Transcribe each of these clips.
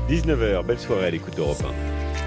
19h, belle soirée à l'écoute d'Europe 1.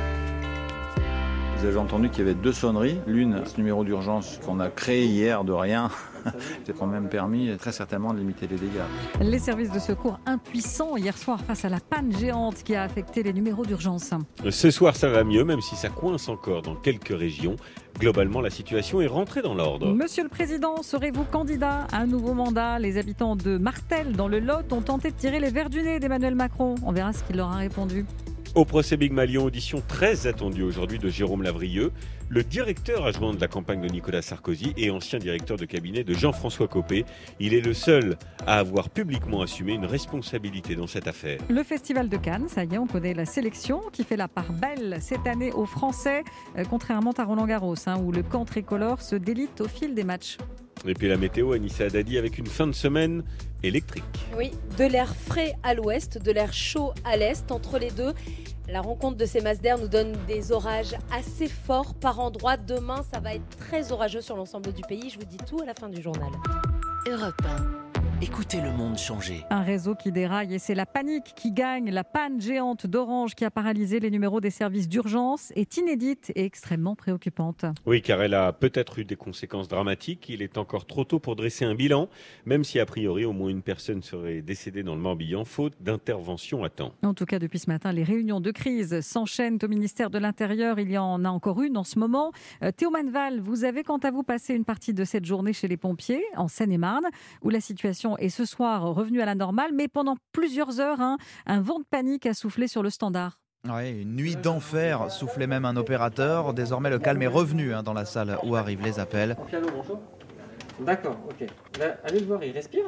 Vous avez entendu qu'il y avait 2 sonneries. L'une, ce numéro d'urgence qu'on a créé hier de rien, c'est quand même permis très certainement de limiter les dégâts. Les services de secours impuissants hier soir face à la panne géante qui a affecté les numéros d'urgence. Ce soir, ça va mieux, même si ça coince encore dans quelques régions. Globalement, la situation est rentrée dans l'ordre. Monsieur le Président, serez-vous candidat à un nouveau mandat ? Les habitants de Martel, dans le Lot, ont tenté de tirer les verres du nez d'Emmanuel Macron. On verra ce qu'il leur a répondu. Au procès Big Malion, audition très attendue aujourd'hui de Jérôme Lavrieux, le directeur adjoint de la campagne de Nicolas Sarkozy et ancien directeur de cabinet de Jean-François Copé. Il est le seul à avoir publiquement assumé une responsabilité dans cette affaire. Le Festival de Cannes, ça y est, on connaît la sélection qui fait la part belle cette année aux Français, contrairement à Roland-Garros, où le camp tricolore se délite au fil des matchs. Et puis la météo, Anissa Haddadi, avec une fin de semaine électrique. Oui, de l'air frais à l'ouest, de l'air chaud à l'est. Entre les deux, la rencontre de ces masses d'air nous donne des orages assez forts par endroits. Demain, ça va être très orageux sur l'ensemble du pays. Je vous dis tout à la fin du journal. Europe 1. Écoutez le monde changer. Un réseau qui déraille et c'est la panique qui gagne. La panne géante d'Orange qui a paralysé les numéros des services d'urgence est inédite et extrêmement préoccupante. Oui, car elle a peut-être eu des conséquences dramatiques. Il est encore trop tôt pour dresser un bilan, même si a priori au moins une personne serait décédée dans le Morbihan, faute d'intervention à temps. En tout cas, depuis ce matin, les réunions de crise s'enchaînent au ministère de l'Intérieur. Il y en a encore une en ce moment. Théo Manval, vous avez quant à vous passé une partie de cette journée chez les pompiers en Seine-et-Marne, où la situation est ce soir revenue à la normale, mais pendant plusieurs heures, un vent de panique a soufflé sur le standard. Oui, une nuit d'enfer, soufflait même un opérateur. Désormais, le calme est revenu dans la salle où arrivent les appels. Piano, bonjour. D'accord, ok. Là, allez le voir, il respire,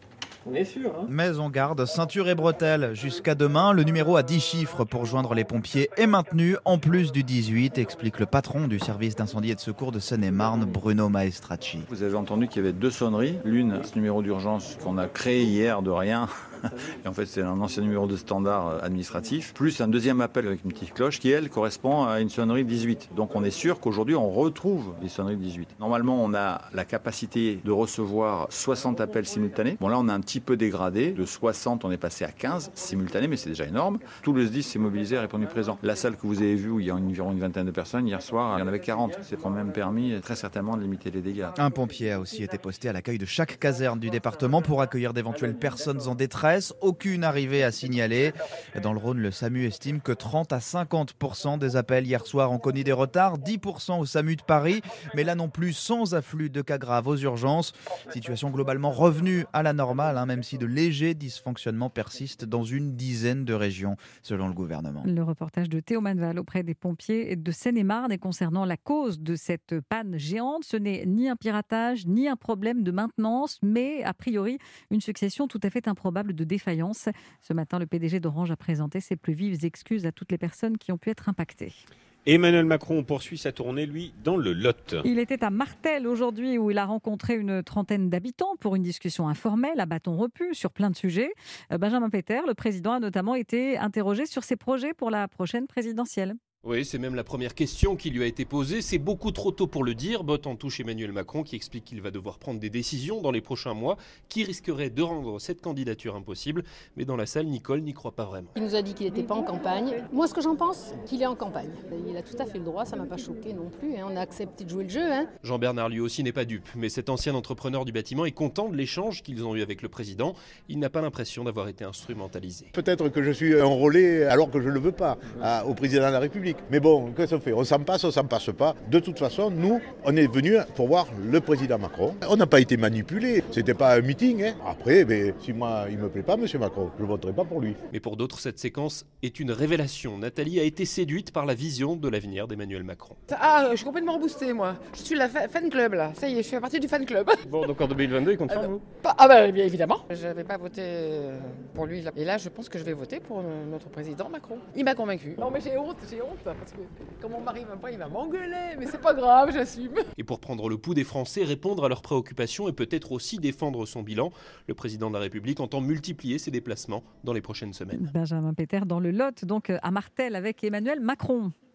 On est sûr, Mais on garde ceinture et bretelles jusqu'à demain. Le numéro à 10 chiffres pour joindre les pompiers est maintenu, en plus du 18, explique le patron du service d'incendie et de secours de Seine-et-Marne, Bruno Maestracci. Vous avez entendu qu'il y avait 2 sonneries. L'une, ce numéro d'urgence qu'on a créé hier de rien. Et en fait, c'est un ancien numéro de standard administratif, plus un deuxième appel avec une petite cloche qui, elle, correspond à une sonnerie 18. Donc on est sûr qu'aujourd'hui, on retrouve les sonneries 18. Normalement, on a la capacité de recevoir 60 appels simultanés. Bon, là, on a un petit peu dégradé. De 60, on est passé à 15 simultanés, mais c'est déjà énorme. Tout le SDIS s'est mobilisé et a répondu présent. La salle que vous avez vue, où il y a environ une vingtaine de personnes, hier soir, il y en avait 40. C'est quand même permis très certainement de limiter les dégâts. Un pompier a aussi été posté à l'accueil de chaque caserne du département pour accueillir d'éventuelles personnes en détresse. Aucune arrivée à signaler. Dans le Rhône, le SAMU estime que 30 à 50% des appels hier soir ont connu des retards, 10% au SAMU de Paris, mais là non plus sans afflux de cas graves aux urgences. Situation globalement revenue à la normale, même si de légers dysfonctionnements persistent dans une dizaine de régions, selon le gouvernement. Le reportage de Théo Manval auprès des pompiers de Seine-et-Marne et concernant la cause de cette panne géante, ce n'est ni un piratage, ni un problème de maintenance, mais a priori une succession tout à fait improbable de défaillance. Ce matin, le PDG d'Orange a présenté ses plus vives excuses à toutes les personnes qui ont pu être impactées. Emmanuel Macron poursuit sa tournée, lui, dans le Lot. Il était à Martel aujourd'hui où il a rencontré une trentaine d'habitants pour une discussion informelle à bâton rompu sur plein de sujets. Benjamin Péter, le président, a notamment été interrogé sur ses projets pour la prochaine présidentielle. Oui, c'est même la première question qui lui a été posée. C'est beaucoup trop tôt pour le dire. Botte en touche Emmanuel Macron qui explique qu'il va devoir prendre des décisions dans les prochains mois qui risqueraient de rendre cette candidature impossible. Mais dans la salle, Nicole n'y croit pas vraiment. Il nous a dit qu'il n'était pas en campagne. Moi, ce que j'en pense, qu'il est en campagne. Il a tout à fait le droit, ça ne m'a pas choqué non plus. On a accepté de jouer le jeu. Jean-Bernard lui aussi n'est pas dupe. Mais cet ancien entrepreneur du bâtiment est content de l'échange qu'ils ont eu avec le président. Il n'a pas l'impression d'avoir été instrumentalisé. Peut-être que je suis enrôlé alors que je ne le veux pas au président de la République. Mais bon, qu'est-ce qu'on fait ? On s'en passe pas. De toute façon, nous, on est venus pour voir le président Macron. On n'a pas été manipulés. C'était pas un meeting. Après, si moi, il me plaît pas, monsieur Macron, je ne voterai pas pour lui. Mais pour d'autres, cette séquence est une révélation. Nathalie a été séduite par la vision de l'avenir d'Emmanuel Macron. Je suis complètement reboostée, moi. Je suis la fan club, là. Ça y est, je fais partie du fan club. Bon, donc en 2022, il compte sur vous ? Bien évidemment. Je n'avais pas voté pour lui. Et là, je pense que je vais voter pour notre président Macron. Il m'a convaincu. Non, mais j'ai honte, parce que quand mon mari m'appelle, il va m'engueuler, mais c'est pas grave, j'assume. Et pour prendre le pouls des Français, répondre à leurs préoccupations et peut-être aussi défendre son bilan, le président de la République entend multiplier ses déplacements dans les prochaines semaines. Benjamin Péter dans le Lot, donc à Martel avec Emmanuel Macron.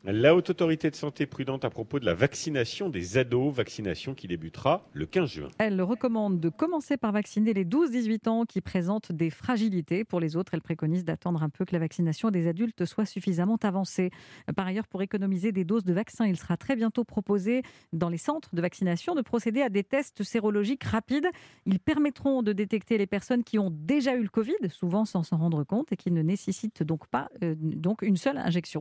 La Haute Autorité de Santé prudente à propos de la vaccination des ados, vaccination qui débutera le 15 juin. Elle recommande de commencer par vacciner les 12-18 ans qui présentent des fragilités. Pour les autres, elle préconise d'attendre un peu que la vaccination des adultes soit suffisamment avancée. Par ailleurs, pour économiser des doses de vaccin, il sera très bientôt proposé dans les centres de vaccination de procéder à des tests sérologiques rapides. Ils permettront de détecter les personnes qui ont déjà eu le Covid, souvent sans s'en rendre compte, et qui ne nécessitent donc pas une seule injection.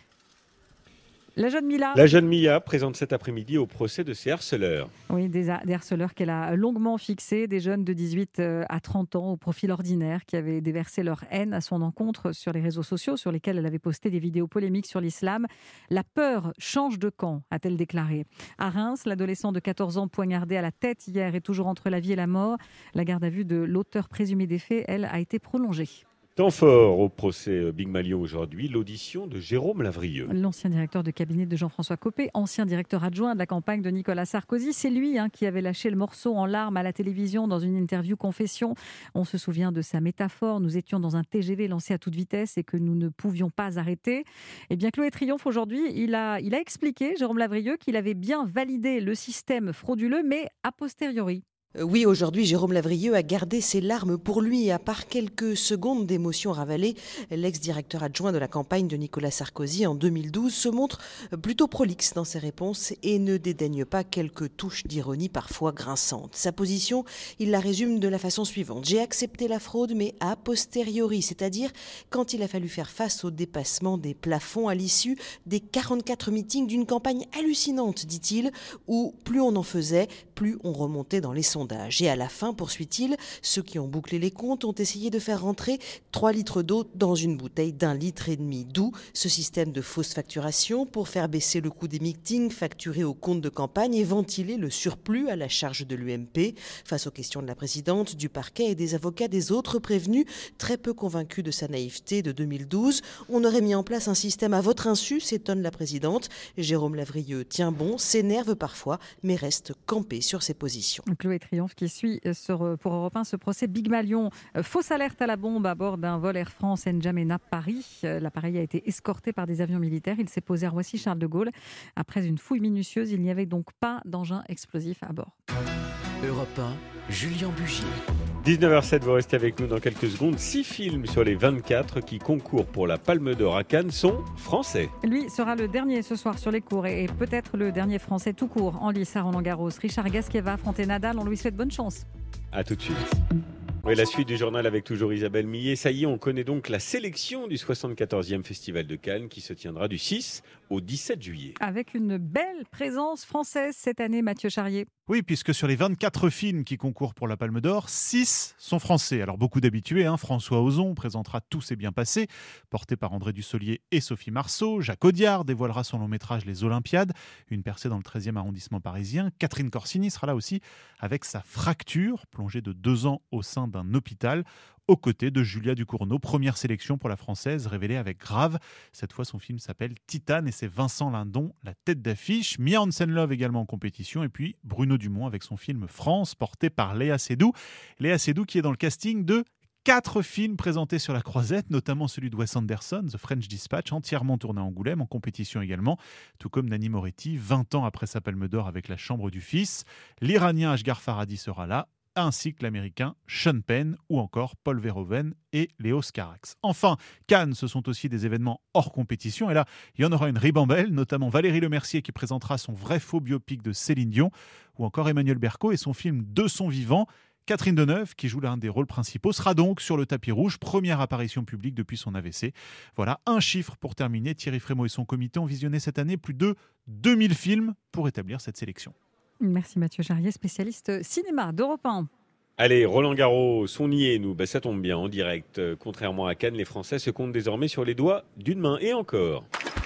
La jeune Mia présente cet après-midi au procès de ses harceleurs. Oui, des harceleurs qu'elle a longuement fixés, des jeunes de 18 à 30 ans au profil ordinaire qui avaient déversé leur haine à son encontre sur les réseaux sociaux sur lesquels elle avait posté des vidéos polémiques sur l'islam. La peur change de camp, a-t-elle déclaré. À Reims, l'adolescent de 14 ans poignardé à la tête hier est toujours entre la vie et la mort. La garde à vue de l'auteur présumé des faits, elle, a été prolongée. Temps fort au procès Big Malion aujourd'hui, l'audition de Jérôme Lavrieux. L'ancien directeur de cabinet de Jean-François Copé, ancien directeur adjoint de la campagne de Nicolas Sarkozy. C'est lui qui avait lâché le morceau en larmes à la télévision dans une interview confession. On se souvient de sa métaphore. Nous étions dans un TGV lancé à toute vitesse et que nous ne pouvions pas arrêter. Eh bien, Chloé Triomphe, aujourd'hui, il a expliqué, Jérôme Lavrieux, qu'il avait bien validé le système frauduleux, mais a posteriori. Oui, aujourd'hui, Jérôme Lavrieux a gardé ses larmes pour lui. À part quelques secondes d'émotion ravalée, l'ex-directeur adjoint de la campagne de Nicolas Sarkozy en 2012 se montre plutôt prolixe dans ses réponses et ne dédaigne pas quelques touches d'ironie parfois grinçantes. Sa position, il la résume de la façon suivante. J'ai accepté la fraude, mais a posteriori, c'est-à-dire quand il a fallu faire face au dépassement des plafonds à l'issue des 44 meetings d'une campagne hallucinante, dit-il, où plus on en faisait, plus on remontait dans les sondages. Et à la fin, poursuit-il, ceux qui ont bouclé les comptes ont essayé de faire rentrer 3 litres d'eau dans une bouteille d'1,5 litre. D'où ce système de fausse facturation pour faire baisser le coût des meetings, facturer au compte de campagne et ventiler le surplus à la charge de l'UMP. Face aux questions de la présidente, du parquet et des avocats des autres prévenus, très peu convaincus de sa naïveté de 2012, on aurait mis en place un système à votre insu, s'étonne la présidente. Jérôme Lavrieux tient bon, s'énerve parfois, mais reste campé sur ses positions. Chloé Triomphe qui suit pour Europe 1 ce procès Big Malion. Fausse alerte à la bombe à bord d'un vol Air France N'Djamena Paris. L'appareil a été escorté par des avions militaires. Il s'est posé à Roissy-Charles de Gaulle. Après une fouille minutieuse, il n'y avait donc pas d'engin explosif à bord. Europe 1, Julien Bugier. 19h07, vous restez avec nous dans quelques secondes. 6 films sur les 24 qui concourent pour la Palme d'Or à Cannes sont français. Lui sera le dernier ce soir sur les cours et peut-être le dernier français tout court en lice à Roland-Garros. Richard Gasquet va affronter Nadal. On lui souhaite bonne chance. A tout de suite. Oui, la suite du journal avec toujours Isabelle Millet. Ça y est, on connaît donc la sélection du 74e Festival de Cannes qui se tiendra du 6 au 17 juillet. Avec une belle présence française cette année, Mathieu Charrier. Oui, puisque sur les 24 films qui concourent pour la Palme d'Or, 6 sont français. Alors beaucoup d'habitués, François Ozon présentera Tout s'est bien passé, porté par André Dussolier et Sophie Marceau. Jacques Audiard dévoilera son long métrage Les Olympiades, une percée dans le 13e arrondissement parisien. Catherine Corsini sera là aussi avec sa Fracture, plongée de 2 ans au sein d'un hôpital, aux côtés de Julia Ducournau, première sélection pour la française, révélée avec Grave. Cette fois, son film s'appelle Titane et c'est Vincent Lindon, la tête d'affiche. Mia Hansen-Løve également en compétition et puis Bruno Dumont avec son film France, porté par Léa Seydoux. Léa Seydoux qui est dans le casting de 4 films présentés sur la croisette, notamment celui de Wes Anderson, The French Dispatch, entièrement tourné à Angoulême, en compétition également, tout comme Nanni Moretti, 20 ans après sa Palme d'Or avec La Chambre du Fils. L'Iranien Ashghar Farhadi sera là, ainsi que l'Américain Sean Penn ou encore Paul Verhoeven et Léos Carax. Enfin, Cannes, ce sont aussi des événements hors compétition. Et là, il y en aura une ribambelle, notamment Valérie Lemercier qui présentera son vrai faux biopic de Céline Dion, ou encore Emmanuel Berco et son film De son vivant. Catherine Deneuve, qui joue l'un des rôles principaux, sera donc sur le tapis rouge, première apparition publique depuis son AVC. Voilà un chiffre pour terminer. Thierry Frémaux et son comité ont visionné cette année plus de 2000 films pour établir cette sélection. Merci Mathieu Charrier, spécialiste cinéma d'Europe 1. Allez, Roland-Garros, on y est, nous. Ça tombe bien, en direct. Contrairement à Cannes, les Français se comptent désormais sur les doigts d'une main. Et encore.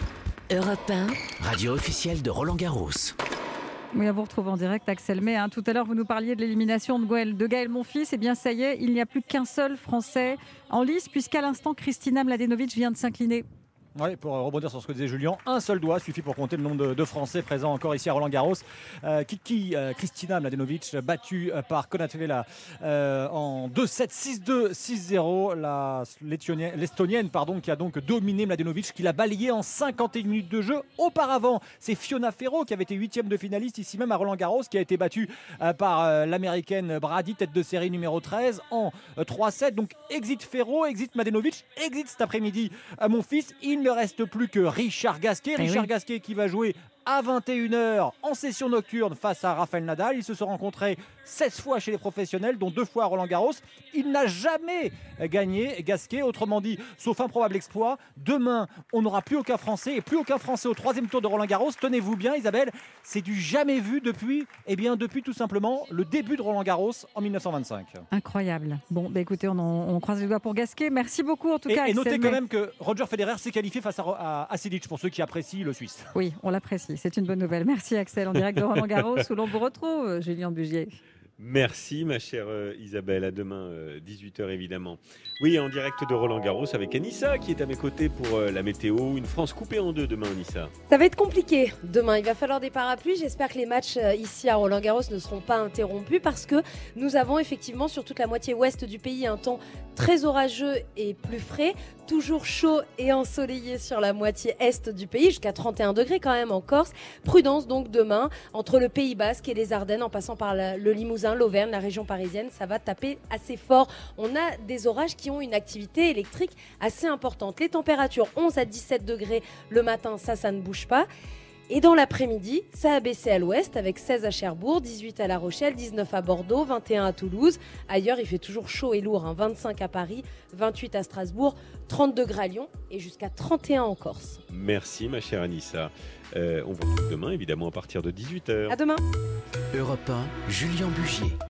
Europe 1, radio officielle de Roland-Garros. Oui, à vous retrouver en direct, Axel May. Tout à l'heure, vous nous parliez de l'élimination de Gaël Monfils. Eh bien, ça y est, il n'y a plus qu'un seul Français en lice, puisqu'à l'instant, Kristina Mladenovic vient de s'incliner. Oui, pour rebondir sur ce que disait Julien, un seul doigt suffit pour compter le nombre de Français présents encore ici à Roland-Garros. Kristina Mladenovic, battue par Konatvela en 2-7, 6-2, 6-0. L'Estonienne qui a donc dominé Mladenovic, qui l'a balayée en 51 minutes de jeu. Auparavant, c'est Fiona Ferro qui avait été 8e de finaliste ici même à Roland-Garros, qui a été battue par l'américaine Brady, tête de série numéro 13, en 3-7. Donc exit Ferro, exit Mladenovic, exit cet après-midi à mon fils. Il ne reste plus que Richard Gasquet. Gasquet qui va jouer à 21h en session nocturne face à Rafael Nadal. Ils se sont rencontrés 16 fois chez les professionnels, dont 2 fois à Roland-Garros. Il n'a jamais gagné, Gasquet. Autrement dit, sauf un probable exploit, demain, on n'aura plus aucun Français et plus aucun Français au 3e tour de Roland-Garros. Tenez-vous bien, Isabelle, c'est du jamais vu depuis tout simplement le début de Roland-Garros en 1925. Incroyable. Bon, écoutez, on croise les doigts pour Gasquet. Merci beaucoup en tout cas. Et notez quand même que Roger Federer s'est qualifié face à Silic, pour ceux qui apprécient le Suisse. Oui, on l'apprécie. C'est une bonne nouvelle. Merci Axel, en direct de Roland-Garros, où l'on vous retrouve, Julien Bugier. Merci ma chère Isabelle, à demain 18h évidemment. Oui, en direct de Roland-Garros avec Anissa qui est à mes côtés pour la météo. Une France coupée en deux demain, Anissa. Ça va être compliqué demain, il va falloir des parapluies. J'espère que les matchs ici à Roland-Garros ne seront pas interrompus parce que nous avons effectivement sur toute la moitié ouest du pays un temps très orageux et plus frais. Toujours chaud et ensoleillé sur la moitié est du pays, jusqu'à 31 degrés quand même en Corse. Prudence donc demain, entre le Pays Basque et les Ardennes, en passant par le Limousin, l'Auvergne, la région parisienne, ça va taper assez fort. On a des orages qui ont une activité électrique assez importante. Les températures 11 à 17 degrés le matin, ça ne bouge pas. Et dans l'après-midi, ça a baissé à l'ouest avec 16 à Cherbourg, 18 à La Rochelle, 19 à Bordeaux, 21 à Toulouse. Ailleurs, il fait toujours chaud et lourd, 25 à Paris, 28 à Strasbourg, 30 degrés à Lyon et jusqu'à 31 en Corse. Merci ma chère Anissa. On vous retrouve demain évidemment à partir de 18h. À demain. Europe 1, Julien Bugier.